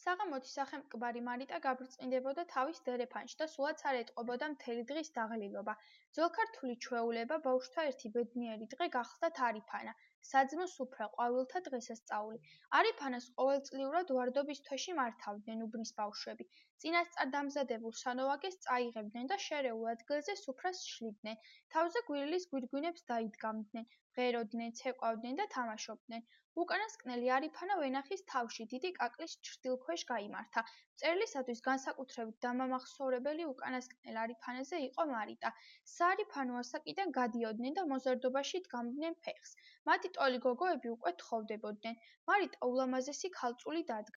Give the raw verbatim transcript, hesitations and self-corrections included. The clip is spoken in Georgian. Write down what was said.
საღამოთი სახელმკბარი მარიტა გაბრწყინდებოდა თავის დერეფანში და სულაც არ ეტყობოდა მთელი დღის დაღლილობა. ძველქართული ჩვეულება ბავშვთა ერთი ბედნიერი დღე გახლდათ არიფანა, საძმო სუფრა, ყვავილთა დღესასწაული. არიფანას ყოველწლიურად ვარდობის თვეში მართავდნენ უბნის ბავშვები. წინასწარ დამზადებულ სანოვაგეს წაიღებდნენ და შერეულ ადგილზე სუფრას შლიდნენ. თავზე გვირილის გვირგვინებს დაიდგამდნენ, მღეროდნენ, ცეკვავდნენ და თამაშობდნენ. უკანასკნელი არიფანა ვენახის თავში დიდი კაკლის ჩრდილქვეშ გაიმართა. მწერლისათვის განსაკუთრებით დამამახსოვრებელი უკანასკნელ არიფანაზე იყო მარიტა. საარიფანო ასაკიდან გადიოდნენ და მოზარდობაში დგამდნენ ფეხს. მათი ტოლი გოგოები უკვე თხოვდებოდნენ. მარიტა ულამაზესი ქალწული დადგა.